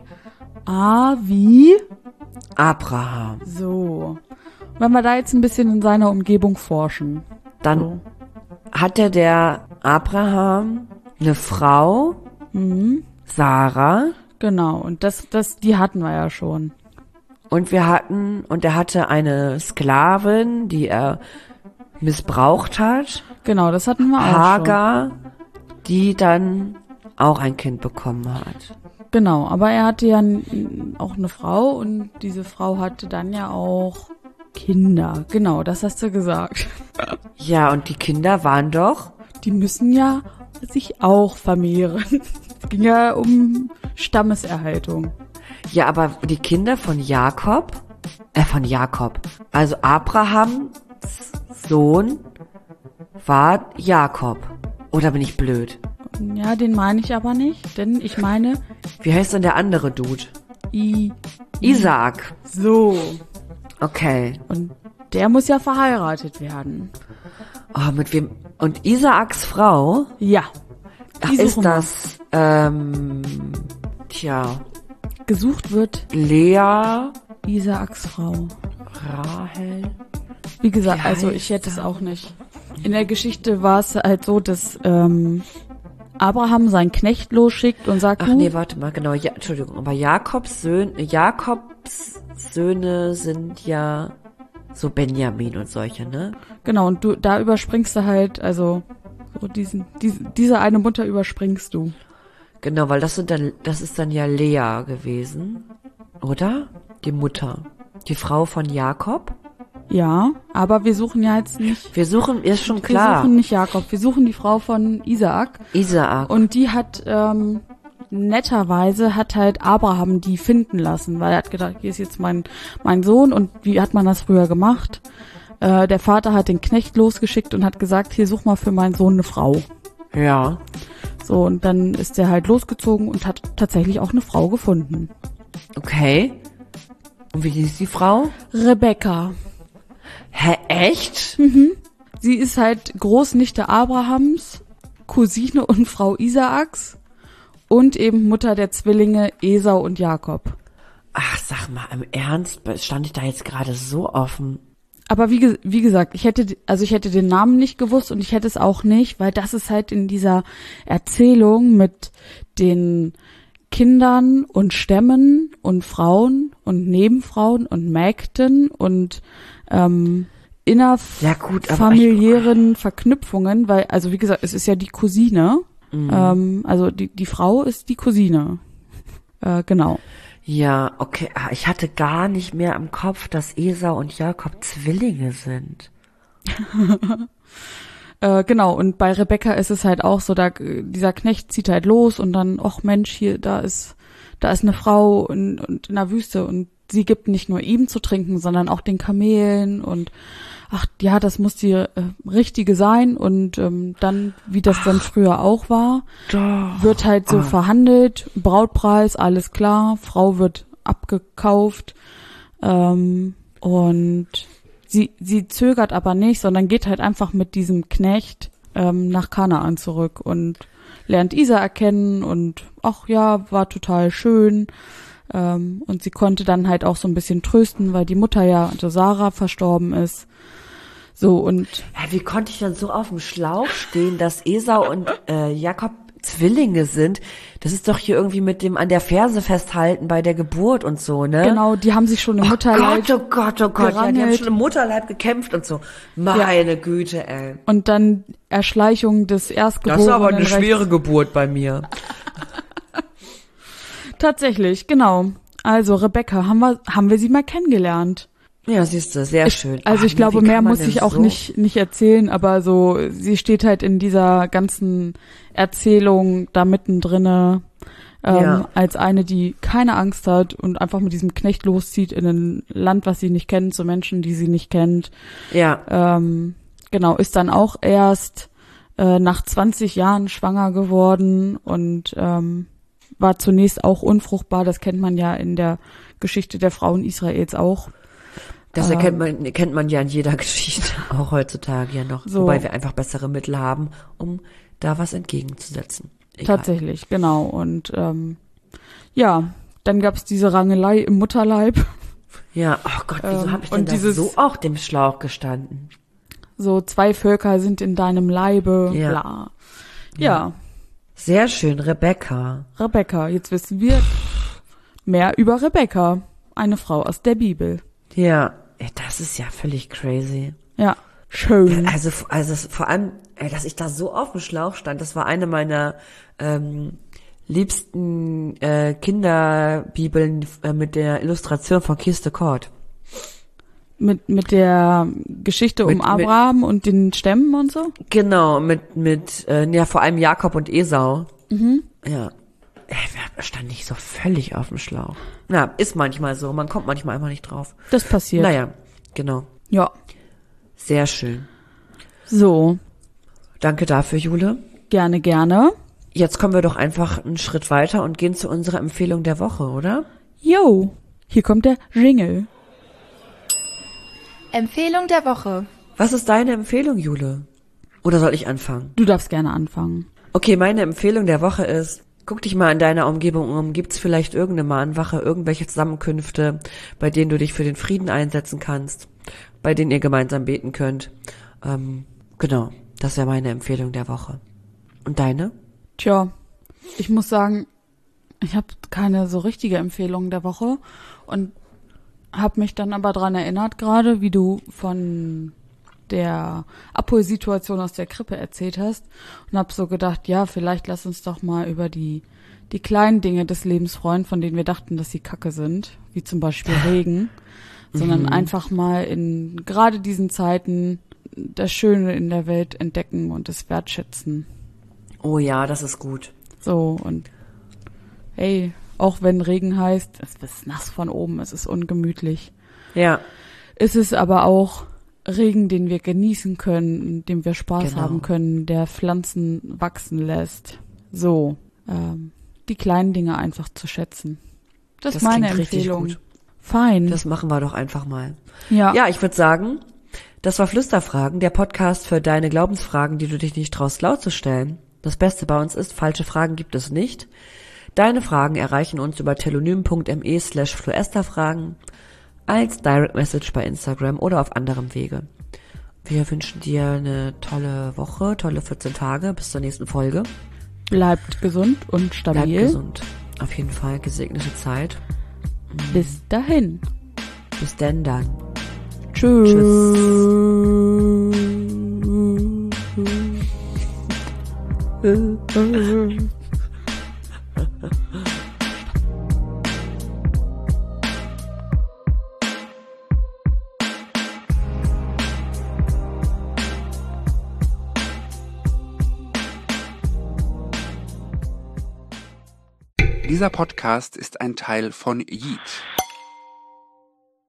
A: A wie
B: Abraham.
A: so. Wenn wir da jetzt ein bisschen in seiner Umgebung forschen.
B: Dann
A: So.
B: hatte der Abraham eine Frau,
A: Mhm,
B: Sarah,
A: genau, und das, das, die hatten wir ja schon.
B: und wir hatten, und er hatte eine Sklavin, die er missbraucht hat,
A: Genau, das hatten wir auch schon.
B: Hagar, die dann auch ein Kind bekommen hat.
A: Genau, aber er hatte ja n- auch eine Frau und diese Frau hatte dann ja auch Kinder. Genau, das hast du gesagt.
B: Ja, und die Kinder waren doch,
A: Die müssen ja sich auch vermehren. Es ging ja um Stammeserhaltung.
B: ja, aber die Kinder von Jakob, äh, von Jakob, also Abrahams Sohn war Jakob. Oder bin ich blöd?
A: Ja, den meine ich aber nicht, denn ich meine
B: Wie heißt denn der andere Dude?
A: I.
B: Isaak.
A: So.
B: Okay.
A: Und der muss ja verheiratet werden.
B: Oh, mit wem? Und Isaaks Frau?
A: Ja.
B: Ach,
A: Die
B: ist
A: suchen wir.
B: das, ähm, tja,
A: Gesucht wird
B: Lea,
A: Isaaks Frau.
B: Rahel?
A: Wie gesagt,
B: Wie
A: also
B: heißt
A: ich hätte es auch nicht. In der Geschichte war es halt so, dass ähm, Abraham seinen Knecht losschickt und sagt,
B: Ach
A: du,
B: nee, warte mal, genau, ja, Entschuldigung, aber Jakobs Söhne, Jakobs Söhne sind ja so Benjamin und solche, ne?
A: genau, und du, da überspringst du halt, also so diesen, diese, diese eine Mutter überspringst du.
B: Genau, weil das sind dann, das ist dann ja Lea gewesen, oder? Die Mutter. Die Frau von Jakob?
A: Ja, aber wir suchen ja jetzt nicht,
B: Wir suchen, ist schon
A: wir
B: klar,
A: suchen nicht Jakob, wir suchen die Frau von Isaak.
B: Isaak.
A: Und die hat, ähm, netterweise hat halt Abraham die finden lassen, weil er hat gedacht, hier ist jetzt mein, mein Sohn und wie hat man das früher gemacht? Äh, der Vater hat den Knecht losgeschickt und hat gesagt, hier such mal für meinen Sohn eine Frau.
B: Ja.
A: So, und dann ist er halt losgezogen und hat tatsächlich auch eine Frau gefunden.
B: Okay. Und wie hieß die Frau?
A: Rebekka.
B: Hä, echt?
A: Sie ist halt Großnichte Abrahams, Cousine und Frau Isaaks und eben Mutter der Zwillinge Esau und Jakob.
B: Ach, sag mal, im Ernst, stand ich da jetzt gerade so offen?
A: Aber wie, ge- wie gesagt, ich hätte, also ich hätte den Namen nicht gewusst und ich hätte es auch nicht, weil das ist halt in dieser Erzählung mit den Kindern und Stämmen und Frauen und Nebenfrauen und Mägden und ähm,
B: Ja, gut, aber
A: innerfamiliären Verknüpfungen, weil, also wie gesagt, es ist ja die Cousine, ähm, also die, die Frau ist die Cousine, äh, genau.
B: Ja, okay. Ah, ich hatte gar nicht mehr im Kopf, dass Esau und Jakob Zwillinge sind.
A: Äh, genau, und bei Rebecca ist es halt auch so, da dieser Knecht zieht halt los und dann, ach Mensch, hier, da ist, da ist eine Frau in, und in der Wüste und sie gibt nicht nur ihm zu trinken, sondern auch den Kamelen und ach ja, das muss die äh, richtige sein und ähm, dann, wie das dann früher auch war,
B: Doch.
A: wird halt so
B: Ah.
A: verhandelt, Brautpreis, alles klar, Frau wird abgekauft ähm, und sie sie zögert aber nicht, sondern geht halt einfach mit diesem Knecht ähm, nach Kanaan zurück und lernt Isaak kennen und ach ja, war total schön. Ähm, und sie konnte dann halt auch so ein bisschen trösten, weil die Mutter ja, also Sarah, verstorben ist. So und
B: Ja, wie konnte ich dann so auf dem Schlauch stehen, dass Esau und äh, Jakob Zwillinge sind? Das ist doch hier irgendwie mit dem an der Ferse festhalten bei der Geburt und so, ne?
A: genau, die haben sich schon im
B: Oh
A: Mutterleib
B: Gott, oh Gott, oh Gott, ja, die haben
A: gerangelt.
B: schon im Mutterleib gekämpft und so. Meine Güte, ey.
A: Und dann Erschleichung des
B: Das
A: Erstgeborenen.
B: ist aber eine
A: rechts.
B: schwere Geburt bei mir.
A: Tatsächlich, genau. Also Rebecca, haben wir, haben wir sie mal kennengelernt.
B: Ja, siehst du, sehr schön.
A: Also ich
B: Ach,
A: glaube,
B: wie
A: mehr
B: kann man
A: muss
B: denn
A: ich auch
B: so?
A: nicht nicht erzählen, aber so, sie steht halt in dieser ganzen Erzählung da mittendrinne, ähm,
B: Ja.
A: als eine, die keine Angst hat und einfach mit diesem Knecht loszieht in ein Land, was sie nicht kennt, zu Menschen, die sie nicht kennt.
B: Ja,
A: Ähm, genau, ist dann auch erst äh, nach zwanzig Jahren schwanger geworden und ähm, war zunächst auch unfruchtbar. Das kennt man ja in der Geschichte der Frauen Israels auch.
B: das
A: Ähm.
B: erkennt man, kennt man ja in jeder Geschichte, auch heutzutage ja noch.
A: So.
B: Wobei wir einfach bessere Mittel haben, um da was entgegenzusetzen. Egal.
A: Tatsächlich, genau. Und ähm, ja, dann gab's diese Rangelei im Mutterleib.
B: Ja, oh Gott, wieso
A: Ähm,
B: habe ich denn
A: und
B: da
A: dieses-
B: so auf dem Schlauch gestanden?
A: So, zwei Völker sind in deinem Leibe,
B: Ja.
A: bla. Ja,
B: Sehr schön, Rebecca.
A: Rebecca. Jetzt wissen wir mehr über Rebecca, eine Frau aus der Bibel.
B: Ja, ey, das ist ja völlig crazy.
A: Ja, schön.
B: Also, also es- vor allem, ey, dass ich da so auf dem Schlauch stand, das war eine meiner ähm, liebsten äh, Kinderbibeln äh, mit der Illustration von Kees de Kort.
A: Mit, mit der Geschichte
B: Mit-
A: um
B: mit-
A: Abraham und den Stämmen und so?
B: Genau, mit, mit äh, ja, vor allem Jakob und Esau.
A: Mhm.
B: Ja. Ey, da stand ich so völlig auf dem Schlauch. Na, ist manchmal so, man kommt manchmal einfach nicht drauf.
A: Das passiert.
B: Naja, genau.
A: Ja.
B: Sehr schön.
A: So,
B: Danke dafür, Jule.
A: gerne, gerne.
B: Jetzt kommen wir doch einfach einen Schritt weiter und gehen zu unserer Empfehlung der Woche, oder?
A: Yo, hier kommt der Jingle.
C: Empfehlung der Woche.
B: Was ist deine Empfehlung, Jule? Oder soll ich anfangen?
A: Du darfst gerne anfangen.
B: Okay, meine Empfehlung der Woche ist, guck dich mal in deiner Umgebung um. Gibt's vielleicht irgendeine Mahnwache, irgendwelche Zusammenkünfte, bei denen du dich für den Frieden einsetzen kannst, bei denen ihr gemeinsam beten könnt? Ähm, genau, das wäre meine Empfehlung der Woche. Und deine?
A: Tja, ich muss sagen, ich habe keine so richtige Empfehlung der Woche und habe mich dann aber dran erinnert gerade, wie du von der Abholsituation aus der Krippe erzählt hast und habe so gedacht, ja, vielleicht lass uns doch mal über die die kleinen Dinge des Lebens freuen, von denen wir dachten, dass sie kacke sind, wie zum Beispiel Regen, sondern einfach mal in gerade diesen Zeiten das Schöne in der Welt entdecken und es wertschätzen.
B: Oh ja, das ist gut.
A: So, und hey, auch wenn Regen heißt, es ist nass von oben, es ist ungemütlich.
B: Ja,
A: Es ist aber auch Regen, den wir genießen können, dem wir Spaß
B: Genau.
A: haben können, der Pflanzen wachsen lässt. So, ähm, die kleinen Dinge einfach zu schätzen. Das,
B: Das
A: ist meine
B: klingt richtig
A: Empfehlung.
B: gut.
A: Fein.
B: das machen wir doch einfach mal.
A: ja.
B: Ja, ich würde sagen, das war Flüsterfragen, der Podcast für deine Glaubensfragen, die du dich nicht traust laut zu stellen. Das Beste bei uns ist, falsche Fragen gibt es nicht. Deine Fragen erreichen uns über telonym.me slash fluesterfragen, als Direct Message bei Instagram oder auf anderem Wege. Wir wünschen dir eine tolle Woche, tolle vierzehn Tage, bis zur nächsten Folge.
A: Bleibt gesund und
B: Bleib
A: stabil.
B: gesund. Auf jeden Fall gesegnete Zeit.
A: Bis dahin.
B: Bis denn dann.
A: Tschüss.
D: Dieser Podcast ist ein Teil von Yeet.